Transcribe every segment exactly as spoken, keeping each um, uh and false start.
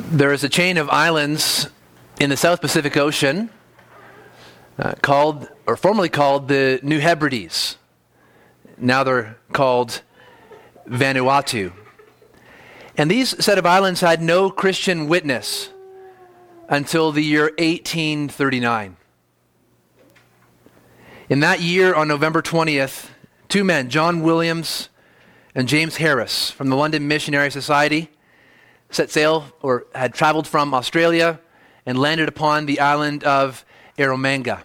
There is a chain of islands in the South Pacific Ocean uh, called, or formerly called, the New Hebrides. Now they're called Vanuatu. And these set of islands had no Christian witness until the year eighteen thirty-nine. In that year, on November twentieth, two men, John Williams and James Harris, from the London Missionary Society, set sail, or had traveled from Australia, and landed upon the island of Eromanga.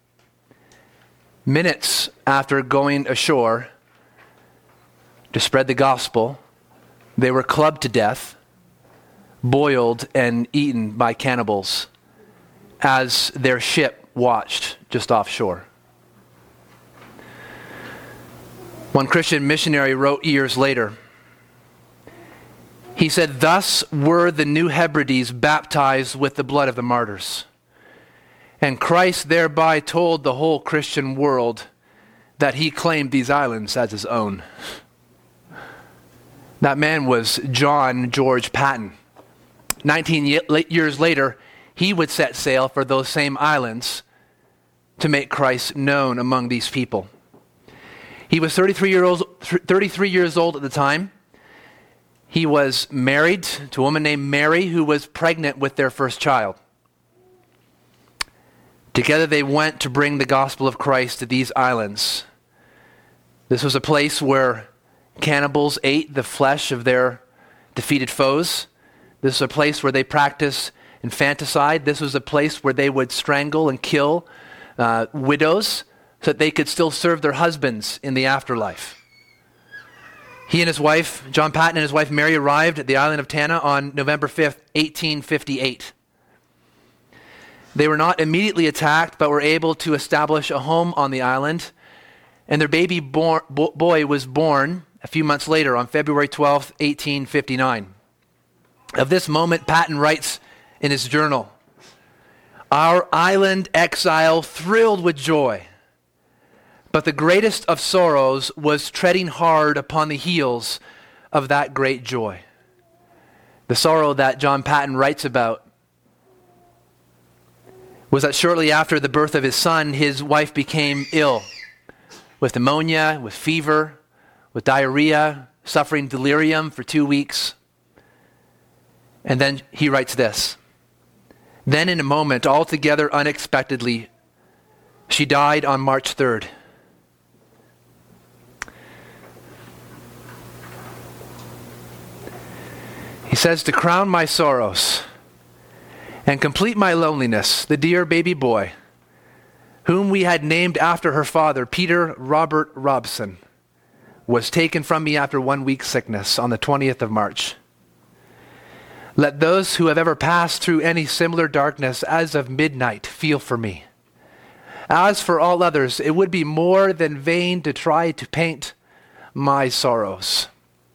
Minutes after going ashore to spread the gospel, they were clubbed to death, boiled, and eaten by cannibals as their ship watched just offshore. One Christian missionary wrote years later, he said, "Thus were the New Hebrides baptized with the blood of the martyrs. And Christ thereby told the whole Christian world that he claimed these islands as his own." That man was John George Patton. Nineteen years later, he would set sail for those same islands to make Christ known among these people. He was thirty-three years old at the time. He was married to a woman named Mary, who was pregnant with their first child. Together they went to bring the gospel of Christ to these islands. This was a place where cannibals ate the flesh of their defeated foes. This was a place where they practiced infanticide. This was a place where they would strangle and kill uh, widows so that they could still serve their husbands in the afterlife. He and his wife, John Patton and his wife Mary, arrived at the island of Tanna on November fifth, eighteen fifty-eight. They were not immediately attacked, but were able to establish a home on the island, and their baby bo- bo- boy was born a few months later on February twelfth, eighteen fifty-nine. Of this moment, Patton writes in his journal, "Our island exile thrilled with joy, but the greatest of sorrows was treading hard upon the heels of that great joy." The sorrow that John Patton writes about was that shortly after the birth of his son, his wife became ill with pneumonia, with fever, with diarrhea, suffering delirium for two weeks. And then he writes this, "Then in a moment, altogether unexpectedly, she died on March third. He says, "To crown my sorrows and complete my loneliness, the dear baby boy, whom we had named after her father, Peter Robert Robson, was taken from me after one week's sickness on the twentieth of March. Let those who have ever passed through any similar darkness as of midnight feel for me. As for all others, it would be more than vain to try to paint my sorrows."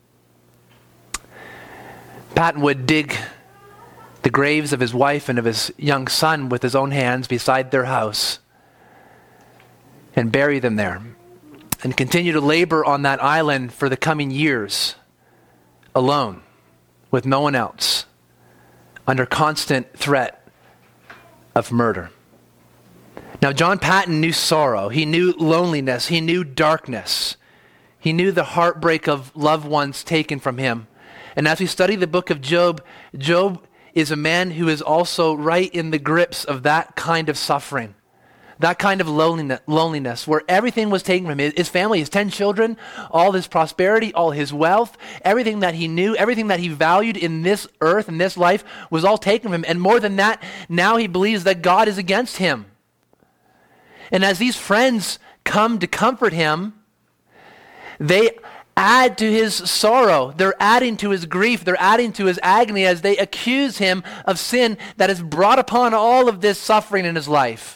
Patton would dig the graves of his wife and of his young son with his own hands beside their house and bury them there, and continue to labor on that island for the coming years, alone, with no one else, under constant threat of murder. Now, John Patton knew sorrow. He knew loneliness. He knew darkness. He knew the heartbreak of loved ones taken from him. And as we study the book of Job, Job is a man who is also right in the grips of that kind of suffering, that kind of loneliness, loneliness where everything was taken from him. His family, his ten children, all his prosperity, all his wealth, everything that he knew, everything that he valued in this earth, in this life, was all taken from him. And more than that, now he believes that God is against him. And as these friends come to comfort him, they add to his sorrow. They're adding to his grief. They're adding to his agony as they accuse him of sin that has brought upon all of this suffering in his life.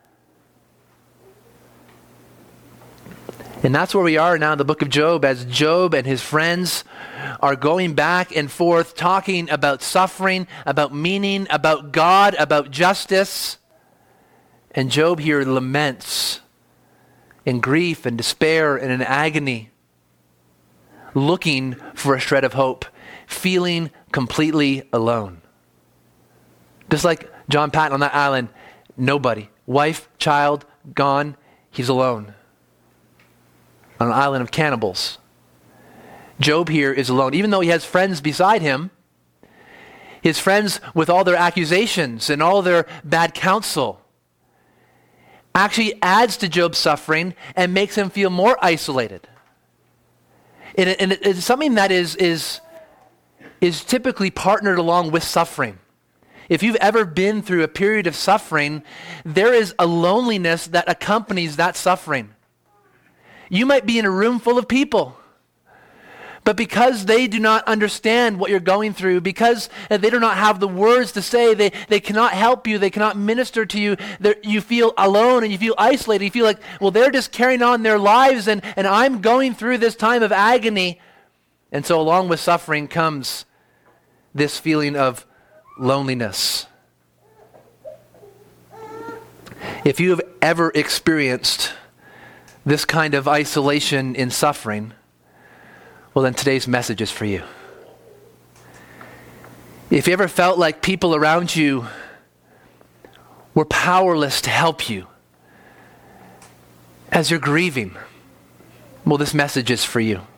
And that's where we are now in the book of Job, as Job and his friends are going back and forth talking about suffering, about meaning, about God, about justice. And Job here laments in grief and despair and in agony, looking for a shred of hope, feeling completely alone. Just like John Patton on that island, nobody. Wife, child, gone. He's alone. On an island of cannibals. Job here is alone. Even though he has friends beside him, his friends with all their accusations and all their bad counsel actually adds to Job's suffering and makes him feel more isolated. And, it, and it, it's something that is, is, is typically partnered along with suffering. If you've ever been through a period of suffering, there is a loneliness that accompanies that suffering. You might be in a room full of people, but because they do not understand what you're going through, because they do not have the words to say, they, they cannot help you, they cannot minister to you, you feel alone and you feel isolated. You feel like, well, they're just carrying on their lives and, and I'm going through this time of agony. And so along with suffering comes this feeling of loneliness. If you have ever experienced this kind of isolation in suffering, well, then today's message is for you. If you ever felt like people around you were powerless to help you as you're grieving, well, this message is for you.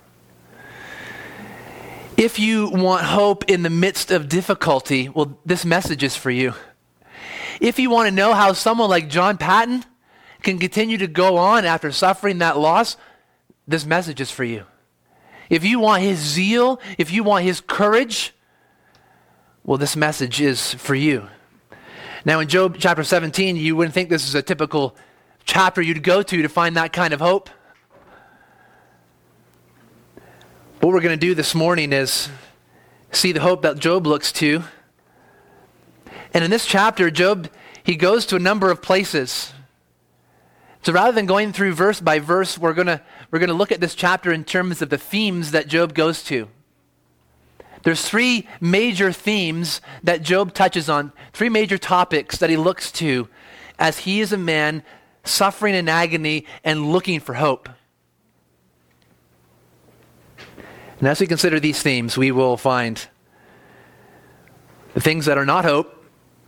If you want hope in the midst of difficulty, well, this message is for you. If you want to know how someone like John Patton can continue to go on after suffering that loss, this message is for you. If you want his zeal, if you want his courage, well, this message is for you. Now, in Job chapter seventeen, you wouldn't think this is a typical chapter you'd go to to find that kind of hope. What we're going to do this morning is see the hope that Job looks to. And in this chapter, Job, he goes to a number of places. So rather than going through verse by verse, we're going to we're going to look at this chapter in terms of the themes that Job goes to. There's three major themes that Job touches on, three major topics that he looks to as he is a man suffering in agony and looking for hope. And as we consider these themes, we will find the things that are not hope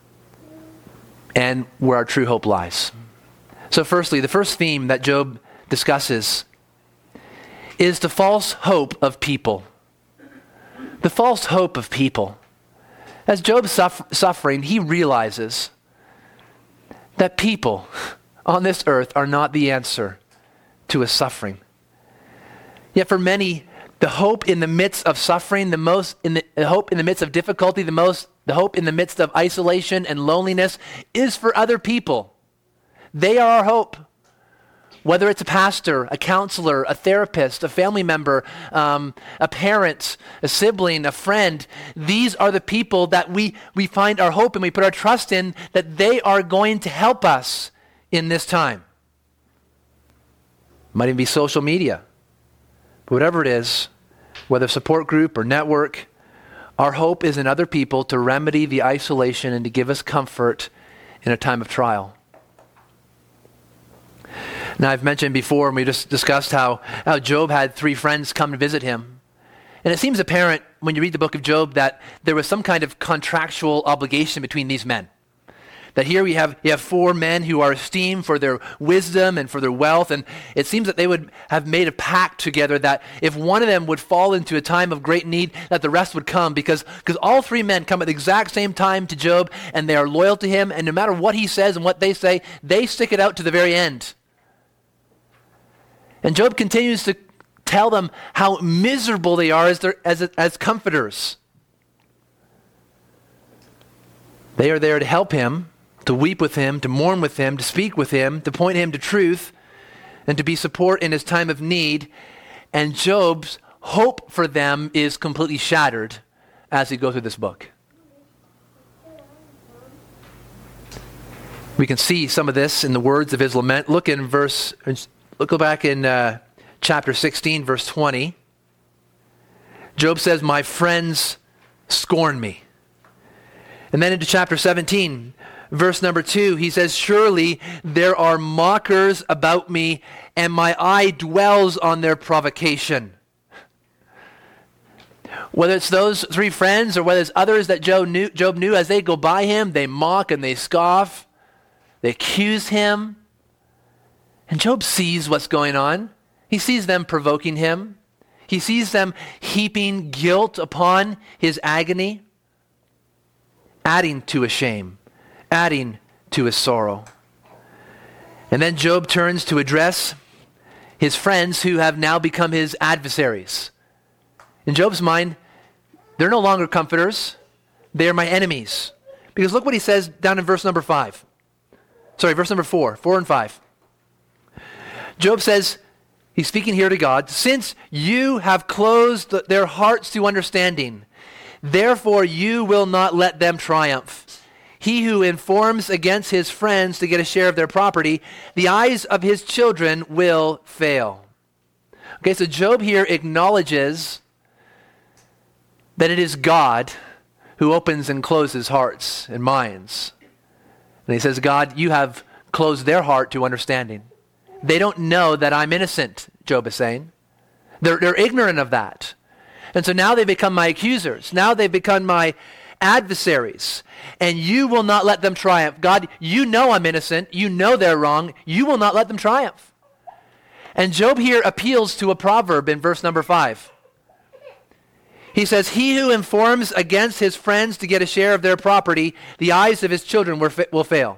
and where our true hope lies. So firstly, the first theme that Job discusses is the false hope of people. The false hope of people. As Job's suffer- suffering, he realizes that people on this earth are not the answer to his suffering. Yet for many, the hope in the midst of suffering, the most in the, the hope in the midst of difficulty, the most the hope in the midst of isolation and loneliness is for other people. They are our hope. Whether it's a pastor, a counselor, a therapist, a family member, um, a parent, a sibling, a friend, these are the people that we, we find our hope and we put our trust in, that they are going to help us in this time. Might even be social media. But whatever it is, whether support group or network, our hope is in other people to remedy the isolation and to give us comfort in a time of trial. Now, I've mentioned before, and we just discussed how, how Job had three friends come to visit him. And it seems apparent when you read the book of Job that there was some kind of contractual obligation between these men. That here we have, you have four men who are esteemed for their wisdom and for their wealth, and it seems that they would have made a pact together that if one of them would fall into a time of great need, that the rest would come, because, because all three men come at the exact same time to Job, and they are loyal to him, and no matter what he says and what they say, they stick it out to the very end. And Job continues to tell them how miserable they are as, their, as, as comforters. They are there to help him, to weep with him, to mourn with him, to speak with him, to point him to truth, and to be support in his time of need. And Job's hope for them is completely shattered as he goes through this book. We can see some of this in the words of his lament. Look in verse... Look, go back in uh, chapter sixteen, verse twenty. Job says, "My friends scorn me." And then into chapter seventeen, verse number two, he says, "Surely there are mockers about me, and my eye dwells on their provocation." Whether it's those three friends or whether it's others that Job knew, Job knew, as they go by him, they mock and they scoff. They accuse him. And Job sees what's going on. He sees them provoking him. He sees them heaping guilt upon his agony, adding to his shame, adding to his sorrow. And then Job turns to address his friends who have now become his adversaries. In Job's mind, they're no longer comforters. They are my enemies. Because look what he says down in verse number five. Sorry, verse number four, four and five. Job says, he's speaking here to God, since you have closed their hearts to understanding, therefore you will not let them triumph. He who informs against his friends to get a share of their property, the eyes of his children will fail. Okay, so Job here acknowledges that it is God who opens and closes hearts and minds. And he says, God, you have closed their heart to understanding. They don't know that I'm innocent, Job is saying. They're, they're ignorant of that. And so now they become my accusers. Now they've become my adversaries. And you will not let them triumph. God, you know I'm innocent. You know they're wrong. You will not let them triumph. And Job here appeals to a proverb in verse number five. He says, he who informs against his friends to get a share of their property, the eyes of his children will fail.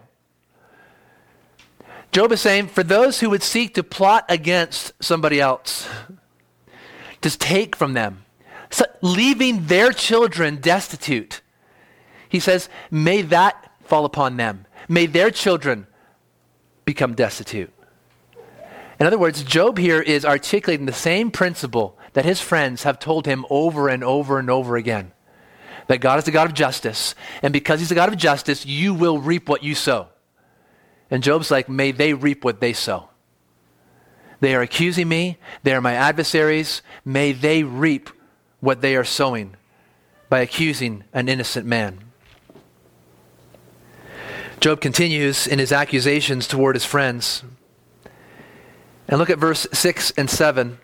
Job is saying, for those who would seek to plot against somebody else, to take from them, so leaving their children destitute, he says, may that fall upon them. May their children become destitute. In other words, Job here is articulating the same principle that his friends have told him over and over and over again. That God is the God of justice, and because he's the God of justice, you will reap what you sow. And Job's like, may they reap what they sow. They are accusing me. They are my adversaries. May they reap what they are sowing by accusing an innocent man. Job continues in his accusations toward his friends. And look at verse six and seven.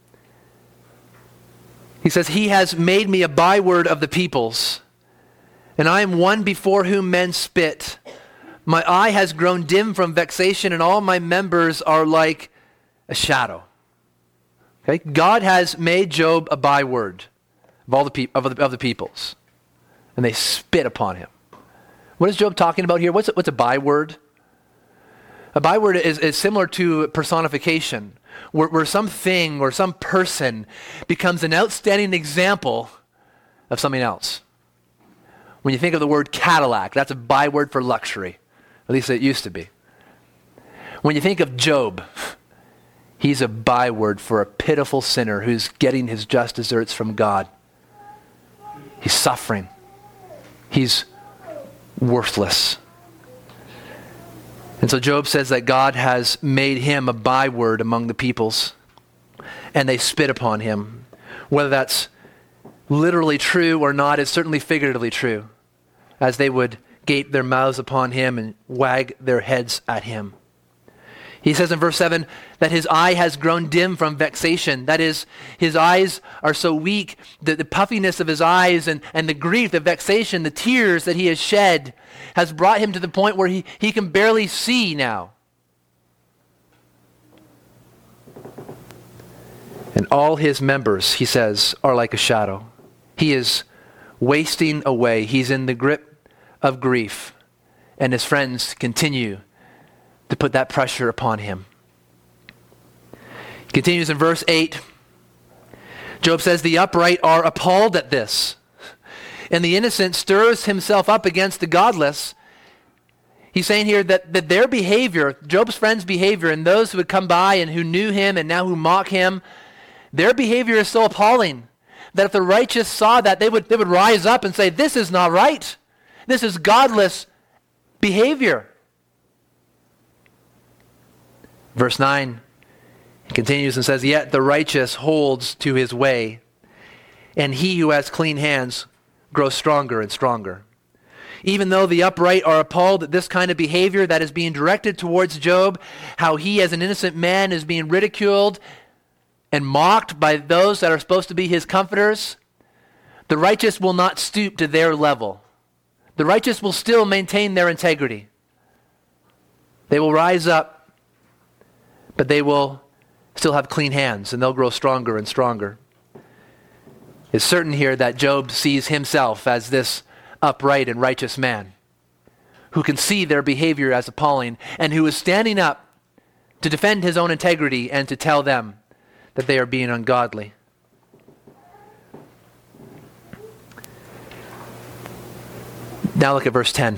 He says, he has made me a byword of the peoples, and I am one before whom men spit. My eye has grown dim from vexation, and all my members are like a shadow. Okay? God has made Job a byword of all the, pe- of the, of the peoples, and they spit upon him. What is Job talking about here? What's a, what's a byword? A byword is, is similar to personification, where, where something or some person becomes an outstanding example of something else. When you think of the word Cadillac, that's a byword for luxury. At least it used to be. When you think of Job, he's a byword for a pitiful sinner who's getting his just deserts from God. He's suffering. He's worthless. And so Job says that God has made him a byword among the peoples, and they spit upon him. Whether that's literally true or not is certainly figuratively true, as they would gape their mouths upon him and wag their heads at him. He says in verse seven that his eye has grown dim from vexation. That is, his eyes are so weak, that the puffiness of his eyes and, and the grief, the vexation, the tears that he has shed has brought him to the point where he, he can barely see now. And all his members, he says, are like a shadow. He is wasting away. He's in the grip of grief. And his friends continue to put that pressure upon him. He continues in verse eight. Job says, the upright are appalled at this, and the innocent stirs himself up against the godless. He's saying here that, that their behavior, Job's friends' behavior, and those who had come by and who knew him and now who mock him, their behavior is so appalling that if the righteous saw that, they would, they would rise up and say, this is not right. This is godless behavior. Verse nine, he continues and says, yet the righteous holds to his way, and he who has clean hands grows stronger and stronger. Even though the upright are appalled at this kind of behavior that is being directed towards Job, how he as an innocent man is being ridiculed and mocked by those that are supposed to be his comforters, The righteous will not stoop to their level. The righteous will still maintain their integrity. They will rise up, but they will still have clean hands, and they'll grow stronger and stronger. It's certain here that Job sees himself as this upright and righteous man who can see their behavior as appalling and who is standing up to defend his own integrity and to tell them that they are being ungodly. Now look at verse ten.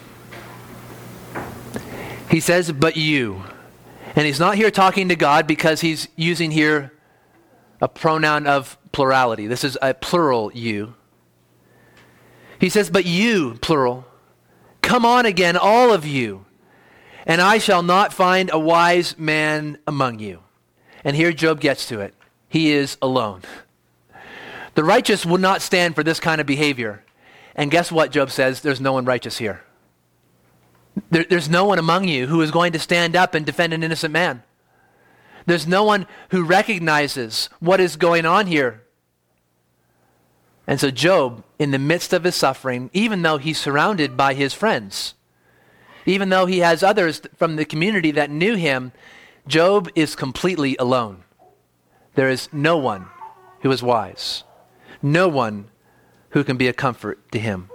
He says, but you. And he's not here talking to God because he's using here a pronoun of plurality. This is a plural you. He says, but you, plural, come on again, all of you, and I shall not find a wise man among you. And here Job gets to it. He is alone. The righteous would not stand for this kind of behavior. And guess what, Job says? There's no one righteous here. There, there's no one among you who is going to stand up and defend an innocent man. There's no one who recognizes what is going on here. And so Job, in the midst of his suffering, even though he's surrounded by his friends, even though he has others from the community that knew him, Job is completely alone. There is no one who is wise. No one who can be a comfort to him.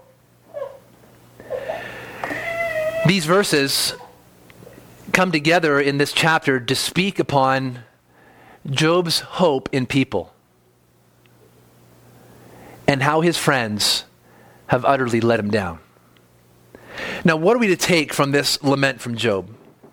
These verses come together in this chapter to speak upon Job's hope in people and how his friends have utterly let him down. Now, what are we to take from this lament from Job?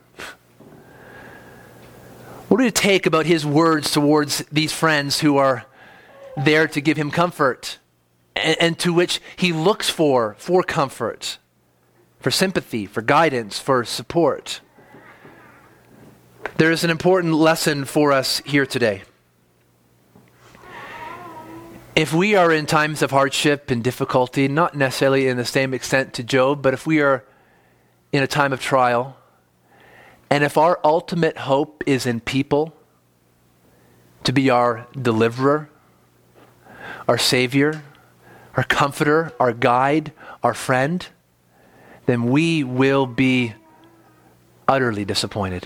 What are we to take about his words towards these friends who are there to give him comfort and, and to which he looks for, for comfort, for sympathy, for guidance, for support? There is an important lesson for us here today. If we are in times of hardship and difficulty, not necessarily in the same extent to Job, but if we are in a time of trial, and if our ultimate hope is in people to be our deliverer, our savior, our comforter, our guide, our friend, then we will be utterly disappointed.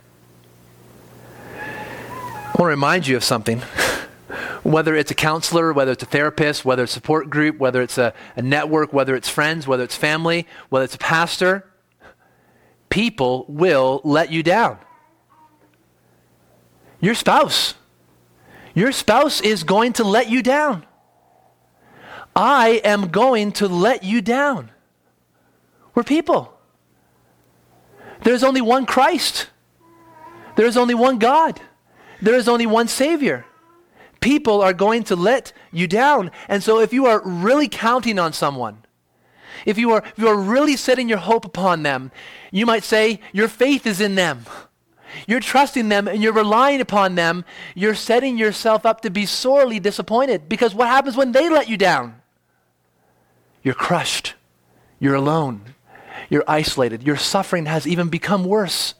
I want to remind you of something. Whether it's a counselor, whether it's a therapist, whether it's a support group, whether it's a, a network, whether it's friends, whether it's family, whether it's a pastor, people will let you down. Your spouse. Your spouse is going to let you down. I am going to let you down. We're people. There's only one Christ. There is only one God. There is only one Savior. People are going to let you down. And so if you are really counting on someone, if you are, if you are really setting your hope upon them, you might say your faith is in them. You're trusting them and you're relying upon them. You're setting yourself up to be sorely disappointed, because what happens when they let you down? You're crushed. You're alone. You're isolated. Your suffering has even become worse.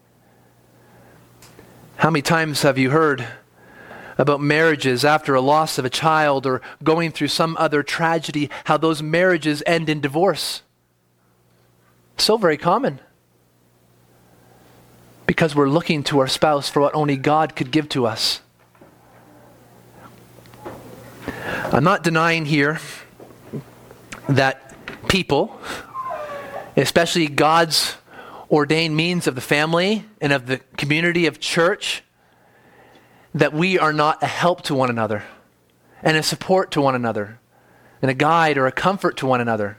How many times have you heard about marriages after a loss of a child or going through some other tragedy, how those marriages end in divorce? So very common. Because we're looking to our spouse for what only God could give to us. I'm not denying here that people, especially God's ordained means of the family and of the community of church, that we are not a help to one another and a support to one another and a guide or a comfort to one another.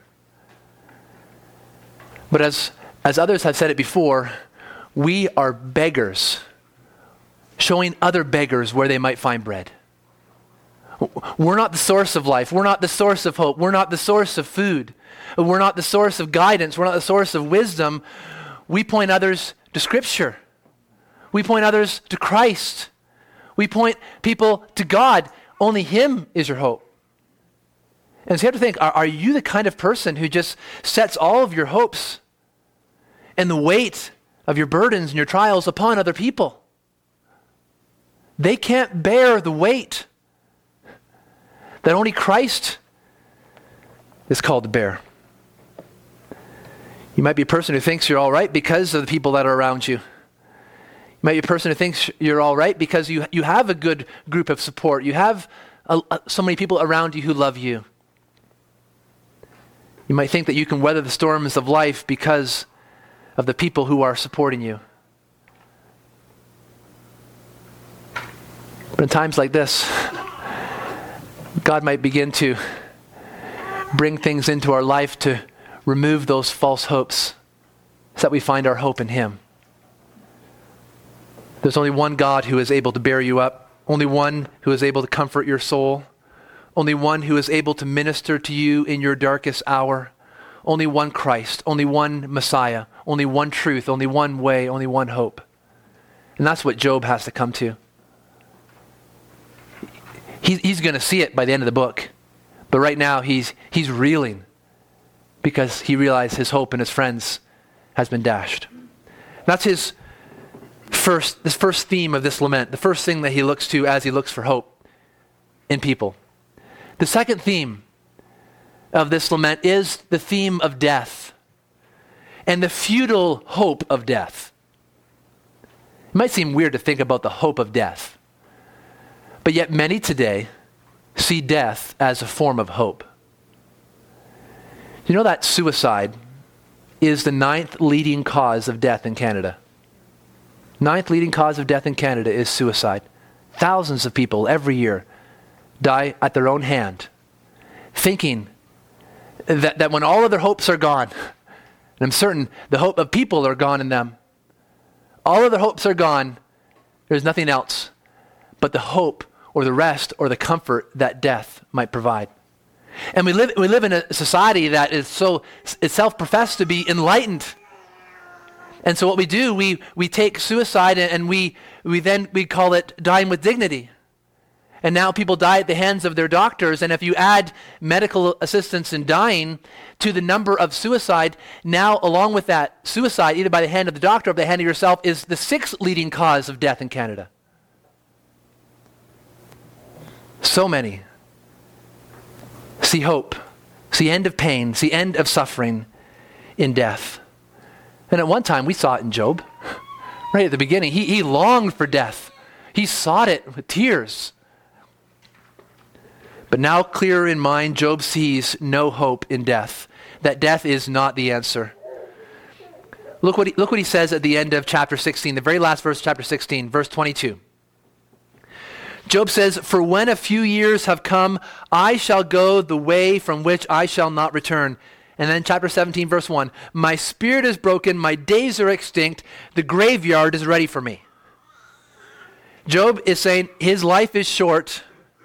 But as, as others have said it before, we are beggars, showing other beggars where they might find bread. We're not the source of life. We're not the source of hope. We're not the source of food. We're not the source of guidance. We're not the source of wisdom. We point others to Scripture. We point others to Christ. We point people to God. Only Him is your hope. And so you have to think, are, are you the kind of person who just sets all of your hopes and the weight of your burdens and your trials upon other people? They can't bear the weight. that only Christ is called to bear. You might be a person who thinks you're all right because of the people that are around you. You might be a person who thinks you're all right because you, you have a good group of support. You have a, a, so many people around you who love you. You might think that you can weather the storms of life because of the people who are supporting you. But in times like this, God might begin to bring things into our life to remove those false hopes so that we find our hope in him. There's only one God who is able to bear you up, only one who is able to comfort your soul, only one who is able to minister to you in your darkest hour, only one Christ, only one Messiah, only one truth, only one way, only one hope. And that's what Job has to come to. He, he's going to see it by the end of the book. But right now he's he's reeling because he realized his hope in his friends has been dashed. That's his first, this first theme of this lament, the first thing that he looks to as he looks for hope in people. The second theme of this lament is the theme of death and the futile hope of death. It might seem weird to think about the hope of death, but yet many today see death as a form of hope. You know that suicide is the ninth leading cause of death in Canada. Ninth leading cause of death in Canada is suicide. Thousands of people every year die at their own hand, thinking that, that when all of their hopes are gone, and I'm certain the hope of people are gone in them, all of their hopes are gone, there's nothing else but the hope or the rest or the comfort that death might provide. And we live we live in a society that is so is self-professed to be enlightened. And so what we do, we we take suicide and, and we we then we call it dying with dignity. And now people die at the hands of their doctors, and if you add medical assistance in dying to the number of suicide, now along with that suicide, either by the hand of the doctor or by the hand of yourself, is the sixth leading cause of death in Canada. So many see hope, see end of pain, see end of suffering in death. And at one time we saw it in Job. Right at the beginning, he, he longed for death. He sought it with tears. But now clearer in mind, Job sees no hope in death, that death is not the answer. Look what he, look what he says at the end of chapter sixteen, the very last verse of chapter sixteen, verse twenty-two. Job says, "For when a few years have come, I shall go the way from which I shall not return." And then chapter seventeen, verse one, "My spirit is broken, my days are extinct, the graveyard is ready for me." Job is saying his life is short,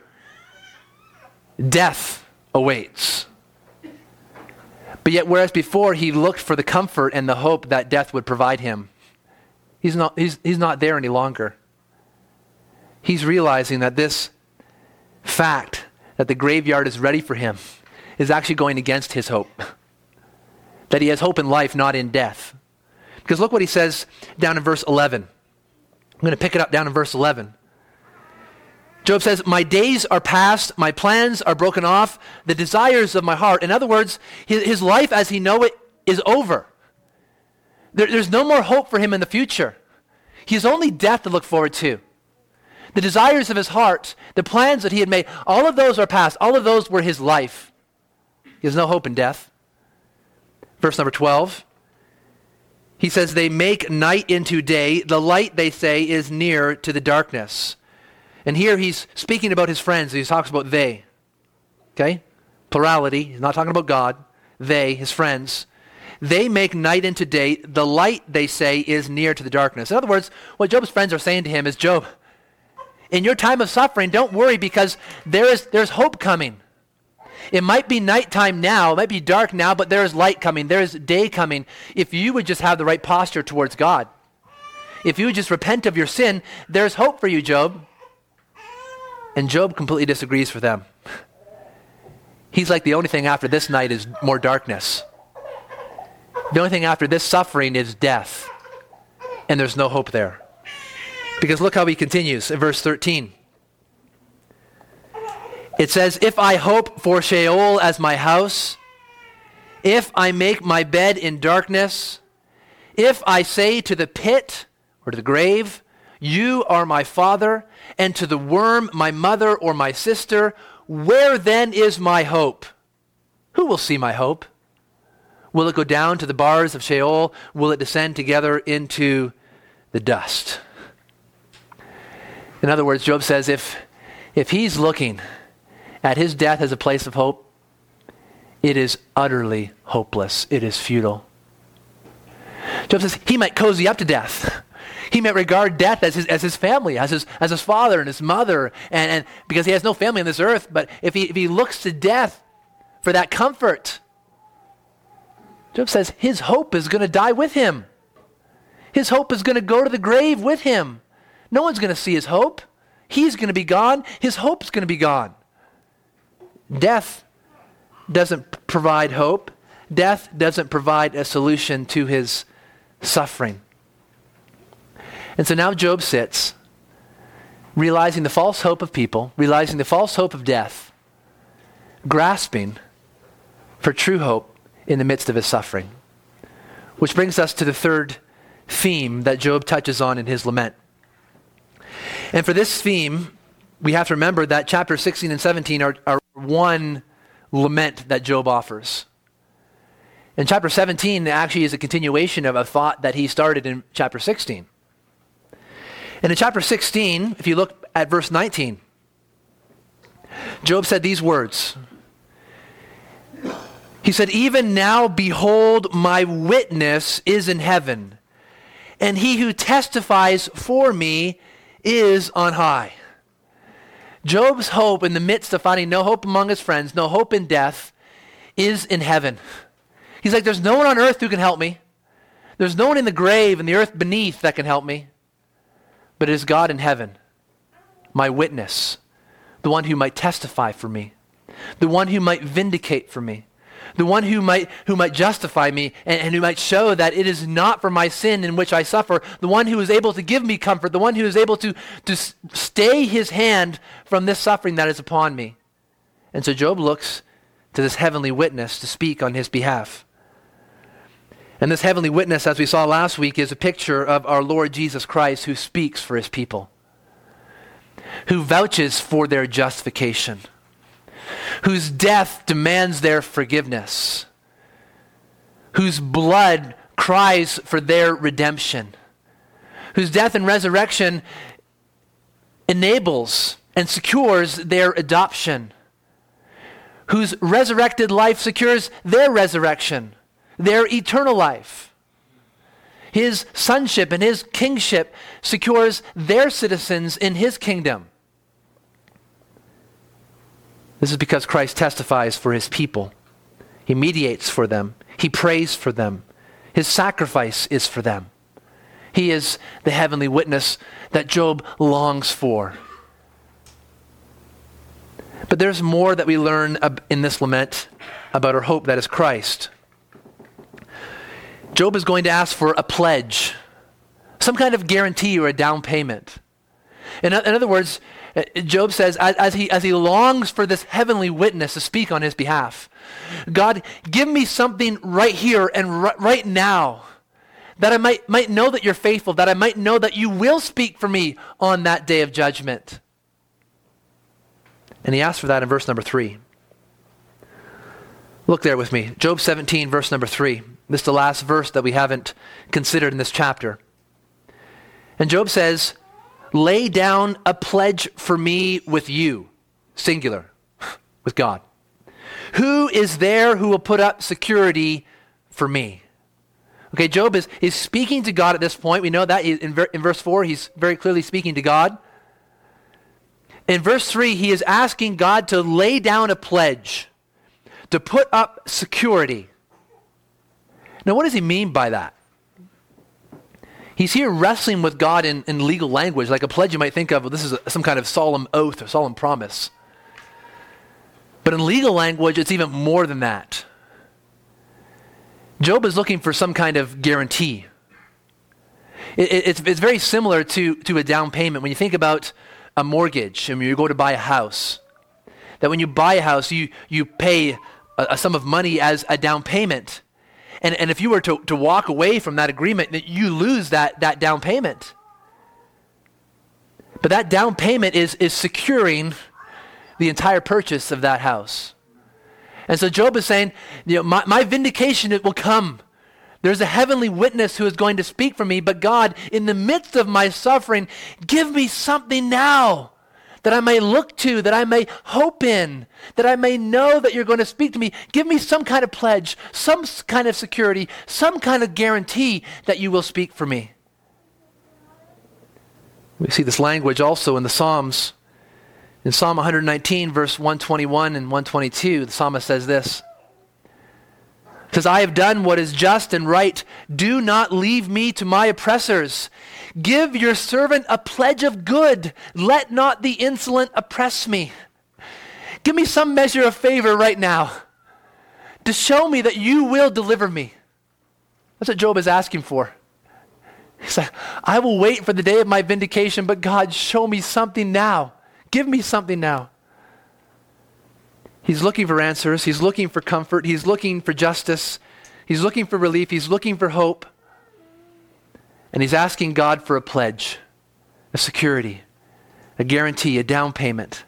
death awaits. But yet whereas before he looked for the comfort and the hope that death would provide him, he's not, he's, he's not there any longer. He's realizing that this fact that the graveyard is ready for him is actually going against his hope. That he has hope in life, not in death. Because look what he says down in verse eleven. I'm going to pick it up down in verse eleven. Job says, "My days are past, my plans are broken off, the desires of my heart." In other words, his, his life as he know it is over. There, there's no more hope for him in the future. He has only death to look forward to. The desires of his heart, the plans that he had made, all of those are past. All of those were his life. He has no hope in death. Verse number twelve. He says, "They make night into day. The light, they say, is near to the darkness." And here he's speaking about his friends. He talks about they. Okay? Plurality. He's not talking about God. They, his friends. They make night into day. The light, they say, is near to the darkness. In other words, what Job's friends are saying to him is, Job, in your time of suffering, don't worry because there is there's hope coming. It might be nighttime now, it might be dark now, but there is light coming, there is day coming. If you would just have the right posture towards God, if you would just repent of your sin, there's hope for you, Job. And Job completely disagrees with them. He's like, the only thing after this night is more darkness. The only thing after this suffering is death. And there's no hope there. Because look how he continues in verse thirteen. It says, if I hope for Sheol as my house, if I make my bed in darkness, if I say to the pit or to the grave, you are my father, and to the worm, my mother or my sister, where then is my hope? Who will see my hope? Will it go down to the bars of Sheol? Will it descend together into the dust? In other words, Job says if, if he's looking at his death as a place of hope, it is utterly hopeless. It is futile. Job says he might cozy up to death. He might regard death as his, as his family, as his, as his father and his mother, and, and because he has no family on this earth. But if he, if he looks to death for that comfort, Job says his hope is going to die with him. His hope is going to go to the grave with him. No one's going to see his hope. He's going to be gone. His hope's going to be gone. Death doesn't provide hope. Death doesn't provide a solution to his suffering. And so now Job sits, realizing the false hope of people, realizing the false hope of death, grasping for true hope in the midst of his suffering. Which brings us to the third theme that Job touches on in his lament. And for this theme, we have to remember that chapter sixteen and seventeen are, are one lament that Job offers. And chapter seventeen actually is a continuation of a thought that he started in chapter sixteen. And in chapter sixteen, if you look at verse nineteen, Job said these words. He said, even now, behold, my witness is in heaven, and he who testifies for me is on high. Job's hope in the midst of finding no hope among his friends, no hope in death, is in heaven. He's like, there's no one on earth who can help me. There's no one in the grave and the earth beneath that can help me. But it is God in heaven, my witness, the one who might testify for me, the one who might vindicate for me, the one who might who might justify me and, and who might show that it is not for my sin in which I suffer, the one who is able to give me comfort, the one who is able to, to stay his hand from this suffering that is upon me. And so Job looks to this heavenly witness to speak on his behalf. And this heavenly witness, as we saw last week, is a picture of our Lord Jesus Christ who speaks for his people, who vouches for their justification, whose death demands their forgiveness, whose blood cries for their redemption, whose death and resurrection enables and secures their adoption, whose resurrected life secures their resurrection, their eternal life. His sonship and his kingship secures their citizens in his kingdom. This is because Christ testifies for his people. He mediates for them. He prays for them. His sacrifice is for them. He is the heavenly witness that Job longs for. But there's more that we learn in this lament about our hope that is Christ. Job is going to ask for a pledge, some kind of guarantee or a down payment. In, in other words, Job says, as, as, he, as he longs for this heavenly witness to speak on his behalf, God, give me something right here and right, right now, that I might, might know that you're faithful, that I might know that you will speak for me on that day of judgment. And he asks for that in verse number three. Look there with me. Job seventeen, verse number three. This is the last verse that we haven't considered in this chapter. And Job says, lay down a pledge for me with you, singular, with God. Who is there who will put up security for me? Okay, Job is, is speaking to God at this point. We know that in, ver, in verse four, he's very clearly speaking to God. In verse three, he is asking God to lay down a pledge, to put up security. Now, what does he mean by that? He's here wrestling with God in, in legal language, like a pledge you might think of, well, this is a, some kind of solemn oath or solemn promise. But in legal language, it's even more than that. Job is looking for some kind of guarantee. It, it, it's, it's very similar to, to a down payment. When you think about a mortgage and you go to buy a house, that when you buy a house, you, you pay a, a sum of money as a down payment. And, and if you were to, to walk away from that agreement, that you lose that, that down payment. But that down payment is, is securing the entire purchase of that house. And so Job is saying, you know, my, my vindication, it will come. There's a heavenly witness who is going to speak for me, but God, in the midst of my suffering, give me something now that I may look to, that I may hope in, that I may know that you're going to speak to me. Give me some kind of pledge, some kind of security, some kind of guarantee that you will speak for me. We see this language also in the Psalms. In Psalm one nineteen, verse one twenty-one and one twenty-two, the psalmist says this. It says, I have done what is just and right. Do not leave me to my oppressors. Give your servant a pledge of good. Let not the insolent oppress me. Give me some measure of favor right now to show me that you will deliver me. That's what Job is asking for. He's like, I will wait for the day of my vindication, but God, show me something now. Give me something now. He's looking for answers. He's looking for comfort. He's looking for justice. He's looking for relief. He's looking for hope. And he's asking God for a pledge, a security, a guarantee, a down payment.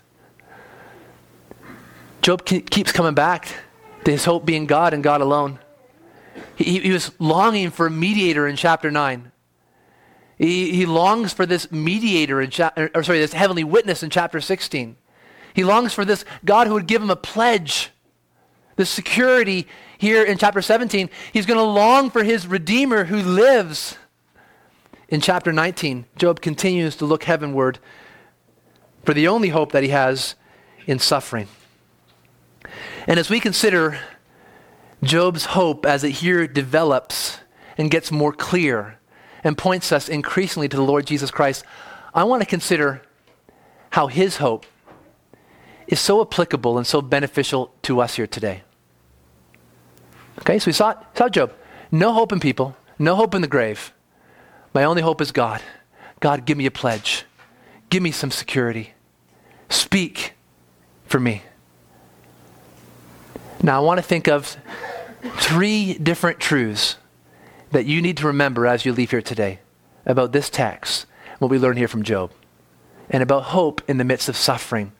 Job keeps coming back to his hope being God and God alone. He, he was longing for a mediator in chapter nine. He, he longs for this mediator in chapter, or sorry, this heavenly witness in chapter sixteen. He longs for this God who would give him a pledge, this security here in chapter seventeen. He's going to long for his Redeemer who lives. In chapter nineteen, Job continues to look heavenward for the only hope that he has in suffering. And as we consider Job's hope as it here develops and gets more clear and points us increasingly to the Lord Jesus Christ, I want to consider how his hope is so applicable and so beneficial to us here today. Okay, so we saw, saw Job. No hope in people, no hope in the grave. My only hope is God. God, give me a pledge. Give me some security. Speak for me. Now I want to think of three different truths that you need to remember as you leave here today about this text, what we learn here from Job, and about hope in the midst of suffering.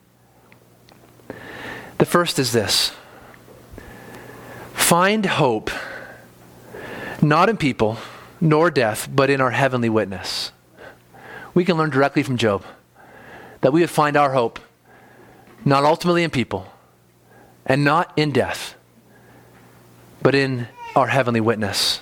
The first is this: find hope not in people nor death, but in our heavenly witness. We can learn directly from Job that we would find our hope not ultimately in people and not in death, but in our heavenly witness.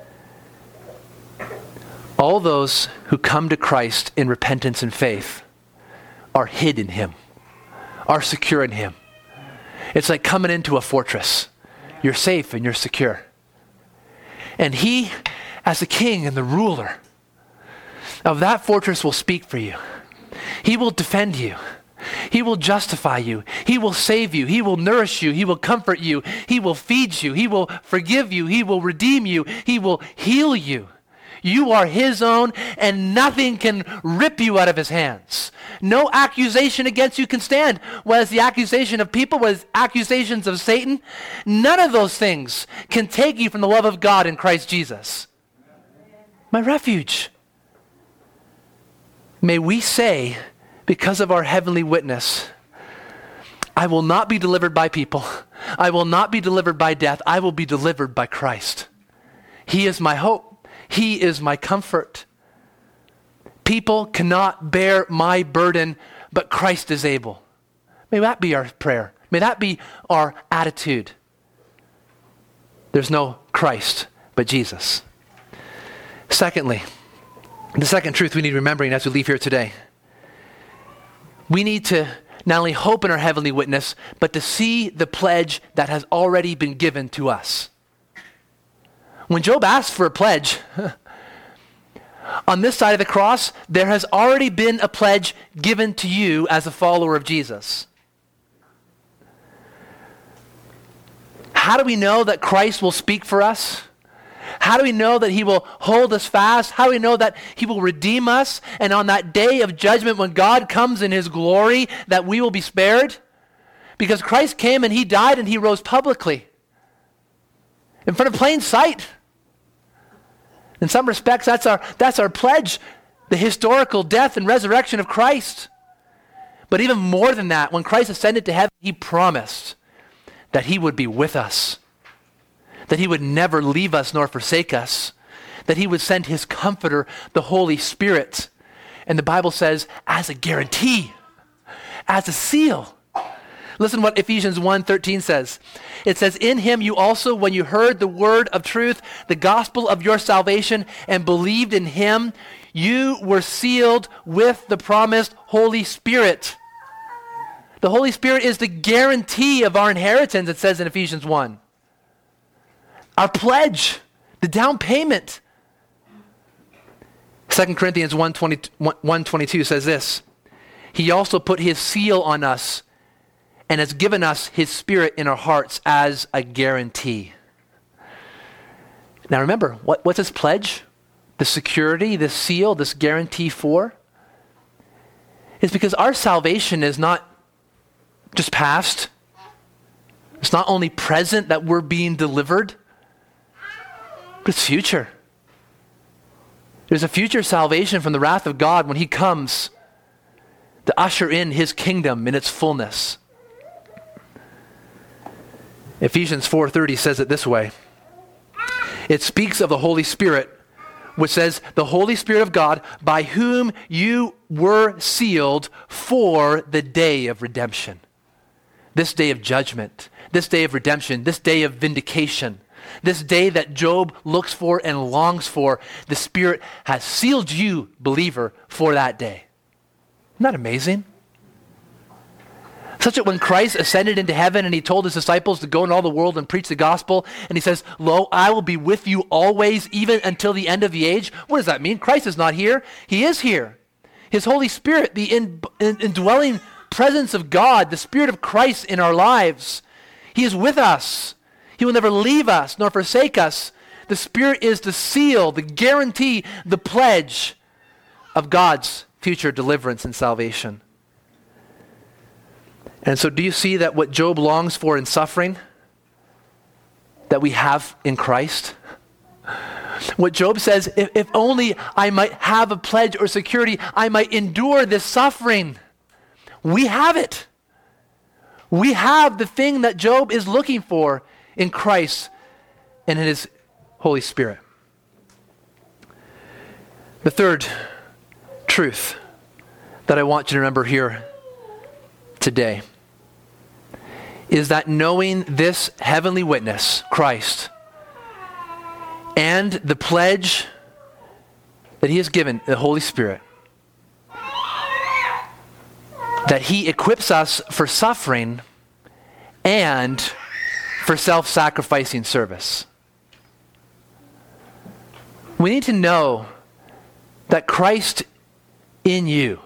All those who come to Christ in repentance and faith are hid in him, are secure in him. It's like coming into a fortress. You're safe and you're secure. And he, as the king and the ruler of that fortress, will speak for you. He will defend you. He will justify you. He will save you. He will nourish you. He will comfort you. He will feed you. He will forgive you. He will redeem you. He will heal you. You are his own, and nothing can rip you out of his hands. No accusation against you can stand. Whereas the accusation of people, was accusations of Satan, none of those things can take you from the love of God in Christ Jesus. My refuge. May we say, because of our heavenly witness, I will not be delivered by people. I will not be delivered by death. I will be delivered by Christ. He is my hope. He is my comfort. People cannot bear my burden, but Christ is able. May that be our prayer. May that be our attitude. There's no Christ, but Jesus. Secondly, the second truth we need remembering as we leave here today, we need to not only hope in our heavenly witness, but to see the pledge that has already been given to us. When Job asked for a pledge, on this side of the cross, there has already been a pledge given to you as a follower of Jesus. How do we know that Christ will speak for us? How do we know that he will hold us fast? How do we know that he will redeem us? And on that day of judgment when God comes in his glory, that we will be spared? Because Christ came and he died and he rose publicly in front of plain sight. In some respects, that's our, that's our pledge, the historical death and resurrection of Christ. But even more than that, when Christ ascended to heaven, he promised that he would be with us, that he would never leave us nor forsake us, that he would send his comforter, the Holy Spirit. And the Bible says, as a guarantee, as a seal. Listen what Ephesians one thirteen says. It says, in him you also, when you heard the word of truth, the gospel of your salvation, and believed in him, you were sealed with the promised Holy Spirit. The Holy Spirit is the guarantee of our inheritance, it says in Ephesians one. Our pledge, the down payment. Second Corinthians one twenty-two says this, he also put his seal on us and has given us his Spirit in our hearts as a guarantee. Now remember, what, what's his pledge? The security, the seal, this guarantee for? Is because our salvation is not just past. It's not only present that we're being delivered, but it's future. There's a future salvation from the wrath of God when he comes to usher in his kingdom in its fullness. Ephesians four thirty says it this way. It speaks of the Holy Spirit, which says, the Holy Spirit of God, by whom you were sealed for the day of redemption. This day of judgment, this day of redemption, this day of vindication, this day that Job looks for and longs for, the Spirit has sealed you, believer, for that day. Isn't that amazing? Such that when Christ ascended into heaven and he told his disciples to go into all the world and preach the gospel, and he says, lo, I will be with you always, even until the end of the age. What does that mean? Christ is not here. He is here. His Holy Spirit, the in, in, indwelling presence of God, the Spirit of Christ in our lives, he is with us. He will never leave us nor forsake us. The Spirit is the seal, the guarantee, the pledge of God's future deliverance and salvation. And so do you see that what Job longs for in suffering, that we have in Christ? What Job says, if, if only I might have a pledge or security, I might endure this suffering. We have it. We have the thing that Job is looking for in Christ and in his Holy Spirit. The third truth that I want you to remember here today is that knowing this heavenly witness, Christ, and the pledge that he has given, the Holy Spirit, that he equips us for suffering and for self-sacrificing service. We need to know that Christ in you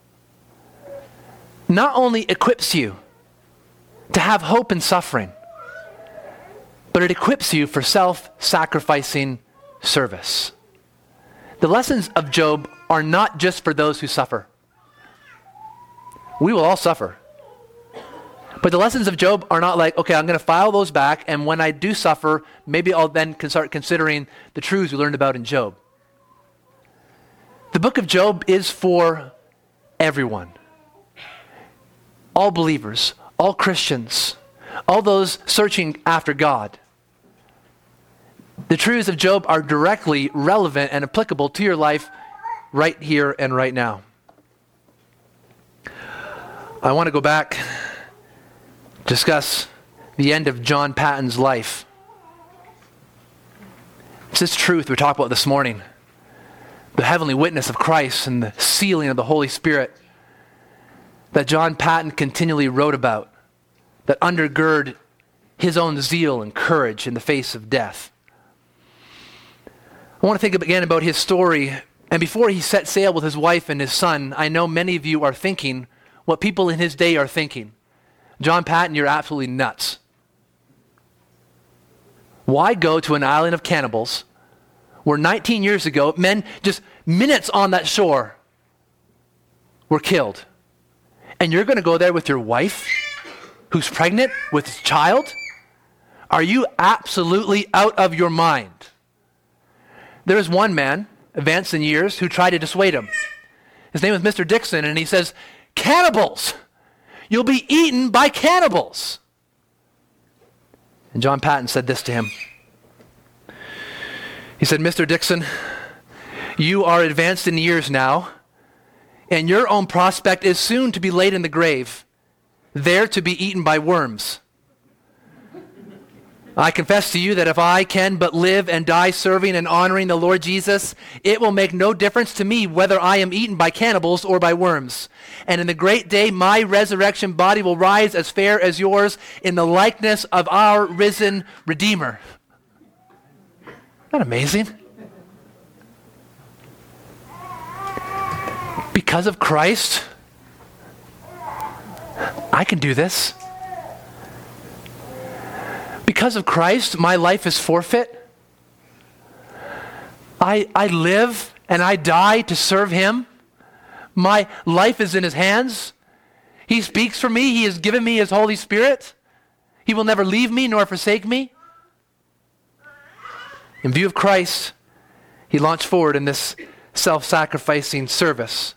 not only equips you to have hope in suffering, but it equips you for self-sacrificing service. The lessons of Job are not just for those who suffer. We will all suffer. But the lessons of Job are not like, okay, I'm going to file those back, and when I do suffer, maybe I'll then can start considering the truths we learned about in Job. The book of Job is for everyone. All believers, all Christians, all those searching after God. The truths of Job are directly relevant and applicable to your life right here and right now. I want to go back, discuss the end of John Patton's life. It's this truth we talked about this morning. The heavenly witness of Christ and the sealing of the Holy Spirit that John Patton continually wrote about, that undergird his own zeal and courage in the face of death. I want to think again about his story, and before he set sail with his wife and his son, I know many of you are thinking what people in his day are thinking. John Patton, you're absolutely nuts. Why go to an island of cannibals where nineteen years ago, men just minutes on that shore were killed? And you're going to go there with your wife who's pregnant with a child? Are you absolutely out of your mind? There is one man, advanced in years, who tried to dissuade him. His name was Mister Dixon, and he says, "Cannibals! You'll be eaten by cannibals." And John Paton said this to him. He said, "Mister Dixon, you are advanced in years now, and your own prospect is soon to be laid in the grave, there to be eaten by worms. I confess to you that if I can but live and die serving and honoring the Lord Jesus, it will make no difference to me whether I am eaten by cannibals or by worms. And in the great day, my resurrection body will rise as fair as yours in the likeness of our risen Redeemer." Isn't that amazing? Because of Christ, I can do this. Because of Christ, my life is forfeit. I, I live and I die to serve him. My life is in his hands. He speaks for me. He has given me his Holy Spirit. He will never leave me nor forsake me. In view of Christ, he launched forward in this self-sacrificing service.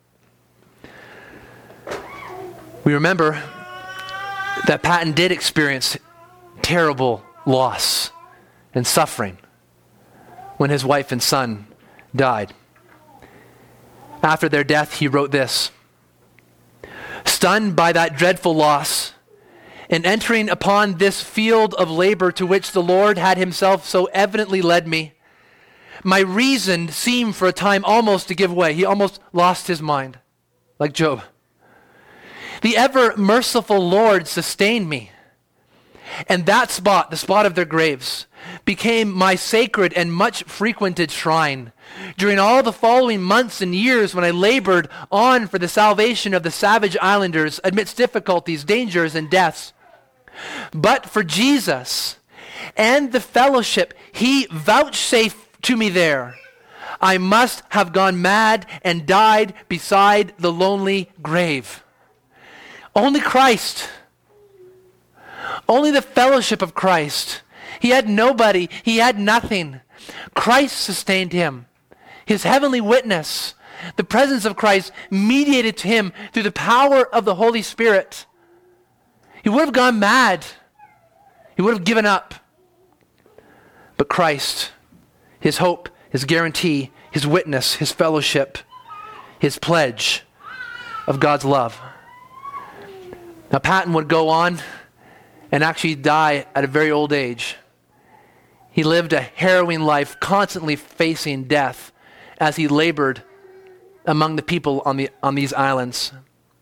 We remember that Paton did experience terrible loss and suffering when his wife and son died. After their death, he wrote this: "Stunned by that dreadful loss, and entering upon this field of labor to which the Lord had himself so evidently led me, my reason seemed for a time almost to give way." He almost lost his mind, like Job. "The ever merciful Lord sustained me. And that spot, the spot of their graves, became my sacred and much frequented shrine. During all the following months and years when I labored on for the salvation of the savage islanders amidst difficulties, dangers, and deaths. But for Jesus and the fellowship he vouchsafed to me there, I must have gone mad and died beside the lonely grave." Only Christ, only the fellowship of Christ. He had nobody, he had nothing. Christ sustained him. His heavenly witness, the presence of Christ, mediated to him through the power of the Holy Spirit. He would have gone mad. He would have given up. But Christ, his hope, his guarantee, his witness, his fellowship, his pledge of God's love. Now, Paton would go on and actually die at a very old age. He lived a harrowing life, constantly facing death as he labored among the people on the on these islands.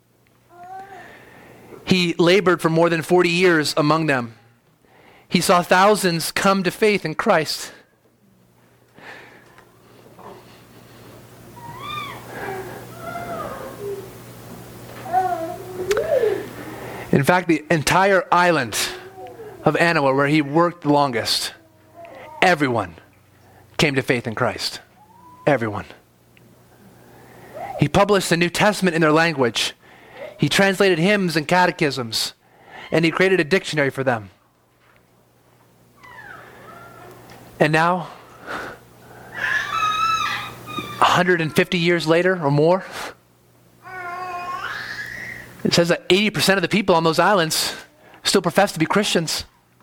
He labored for more than forty years among them. He saw thousands come to faith in Christ. In fact, the entire island of Anawa, where he worked the longest, everyone came to faith in Christ. Everyone. He published the New Testament in their language. He translated hymns and catechisms, and he created a dictionary for them. And now, one hundred fifty years later or more, it says that eighty percent of the people on those islands still profess to be Christians.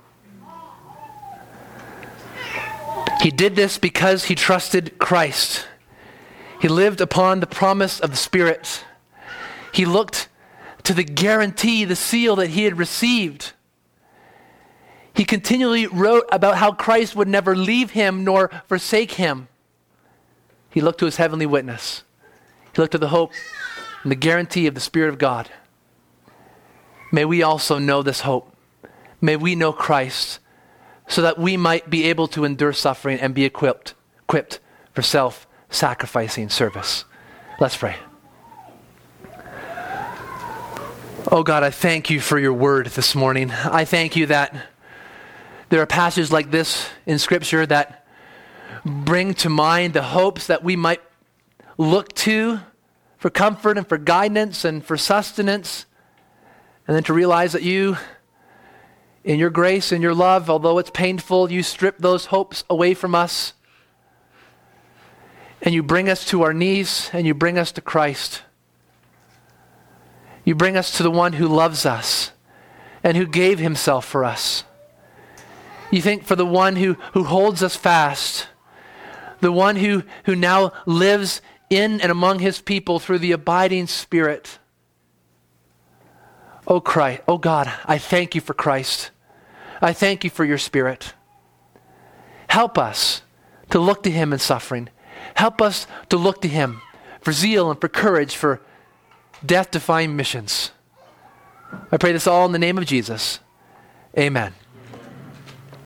He did this because he trusted Christ. He lived upon the promise of the Spirit. He looked to the guarantee, the seal that he had received. He continually wrote about how Christ would never leave him nor forsake him. He looked to his heavenly witness. He looked to the hope and the guarantee of the Spirit of God. May we also know this hope. May we know Christ so that we might be able to endure suffering and be equipped, equipped for self-sacrificing service. Let's pray. Oh God, I thank you for your word this morning. I thank you that there are passages like this in Scripture that bring to mind the hopes that we might look to for comfort and for guidance and for sustenance. And then to realize that you, in your grace and your love, although it's painful, you strip those hopes away from us. And you bring us to our knees and you bring us to Christ. You bring us to the one who loves us and who gave himself for us. You think for the one who, who holds us fast, the one who, who now lives in and among his people through the abiding Spirit. Oh Christ, oh God, I thank you for Christ. I thank you for your Spirit. Help us to look to him in suffering. Help us to look to him for zeal and for courage, for death-defying missions. I pray this all in the name of Jesus. Amen.